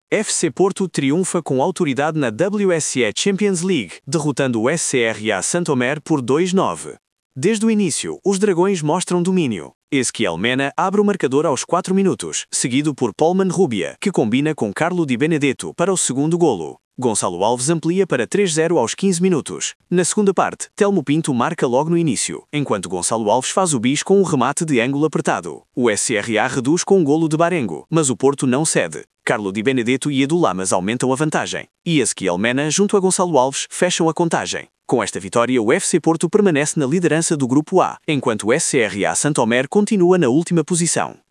FC Porto triunfa com autoridade na WSE Champions League, derrotando o SCRA Santomé por 2-9. Desde o início, os dragões mostram domínio. Ezequiel Mena abre o marcador aos 4 minutos, seguido por Polman Rubia, que combina com Carlo Di Benedetto para o segundo golo. Gonçalo Alves amplia para 3-0 aos 15 minutos. Na segunda parte, Telmo Pinto marca logo no início, enquanto Gonçalo Alves faz o bis com um remate de ângulo apertado. O SCRA reduz com um golo de Barengo, mas o Porto não cede. Carlo Di Benedetto e Edu Lamas aumentam a vantagem. E Ezequiel Mena, junto a Gonçalo Alves, fecham a contagem. Com esta vitória, o FC Porto permanece na liderança do Grupo A, enquanto o SCRA Santomé continua na última posição.